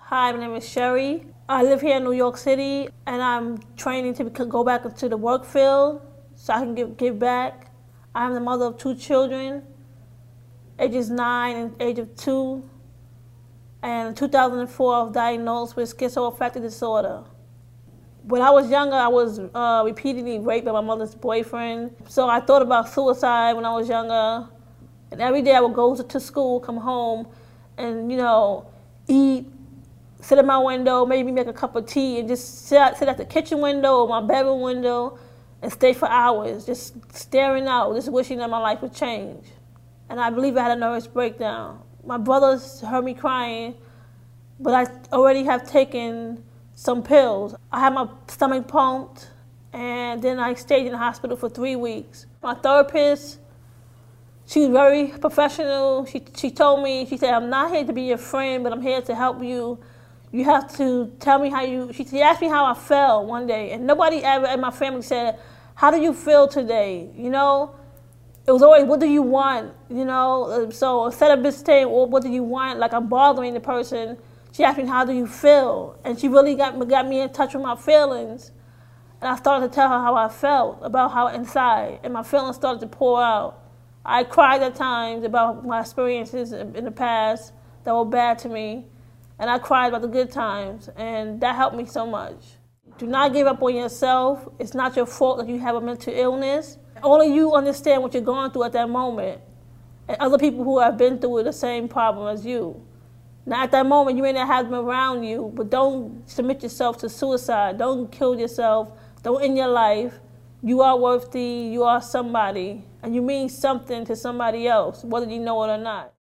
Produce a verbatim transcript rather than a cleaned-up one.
Hi, my name is Sherry. I live here in New York City, and I'm training to go back into the work field so I can give, give back. I'm the mother of two children, ages nine and age of two. And in two thousand four, I was diagnosed with schizoaffective disorder. When I was younger, I was uh, repeatedly raped by my mother's boyfriend. So I thought about suicide when I was younger. And every day I would go to school, come home, and, you know, eat, sit at my window, maybe make a cup of tea, and just sit, sit at the kitchen window or my bedroom window and stay for hours, just staring out, just wishing that my life would change. And I believe I had a nervous breakdown. My brothers heard me crying, but I already have taken some pills. I had my stomach pumped, and then I stayed in the hospital for three weeks. My therapist, she was very professional. She, she told me, she said, I'm not here to be your friend, but I'm here to help you. You have to tell me how you, she, she asked me how I felt one day, and nobody ever in my family said, how do you feel today, you know? It was always, what do you want, you know? So instead of just saying, well, what do you want, like I'm bothering the person, she asked me, how do you feel? And she really got me, got me in touch with my feelings. And I started to tell her how I felt, about how inside, and my feelings started to pour out. I cried at times about my experiences in the past that were bad to me, and I cried about the good times, and that helped me so much. Do not give up on yourself. It's not your fault that you have a mental illness. Only you understand what you're going through at that moment, and other people who have been through the same problem as you. Now at that moment, you may not have them around you, but don't submit yourself to suicide. Don't kill yourself. Don't end your life. You are worthy. You are somebody, and you mean something to somebody else, whether you know it or not.